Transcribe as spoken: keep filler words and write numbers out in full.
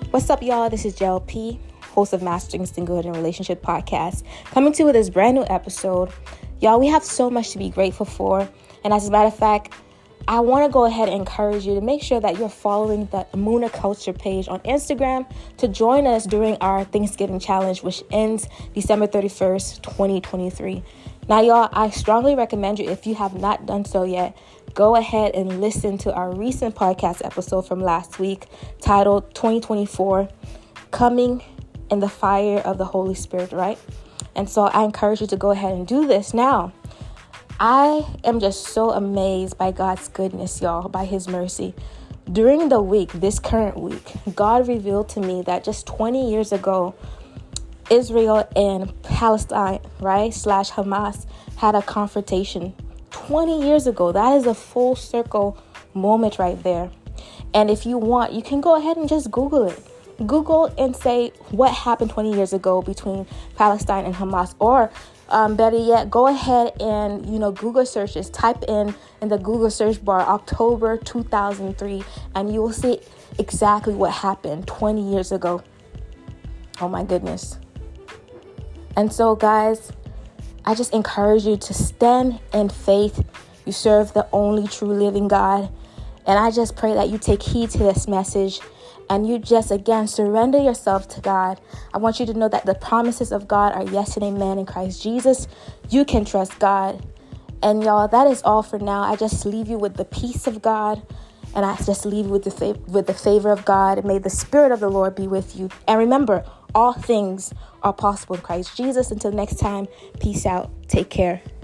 What's up, y'all? This is J L P, host of Mastering Singlehood and Relationship Podcast, coming to you with this brand new episode. Y'all, we have so much to be grateful for. And as a matter of fact, I want to go ahead and encourage you to make sure that you're following the Amuna Culture page on Instagram to join us during our Thanksgiving challenge, which ends December thirty-first, twenty twenty-three. Now, y'all, I strongly recommend you, if you have not done so yet, go ahead and listen to our recent podcast episode from last week titled twenty twenty-four, Coming in the Fire of the Holy Spirit, right? And so I encourage you to go ahead and do this now. I am just so amazed by God's goodness, y'all, by his mercy. During the week, this current week, God revealed to me that just twenty years ago, Israel and Palestine, right, slash Hamas, had a confrontation. twenty years ago. That is a full circle moment right there. And if you want, you can go ahead and just Google it. Google and say what happened twenty years ago between Palestine and Hamas. Or um, better yet, go ahead and, you know, Google searches. Type in in the Google search bar October two thousand three, and you will see exactly what happened twenty years ago. Oh my goodness. And so, guys, I just encourage you to stand in faith. You serve the only true living God. And I just pray that you take heed to this message and you just, again, surrender yourself to God. I want you to know that the promises of God are yes and amen in Christ Jesus. You can trust God. And y'all, that is all for now. I just leave you with the peace of God. And I just leave you with the, fa- with the favor of God. And may the Spirit of the Lord be with you. And remember, all things are possible in Christ Jesus. Until next time, peace out. Take care.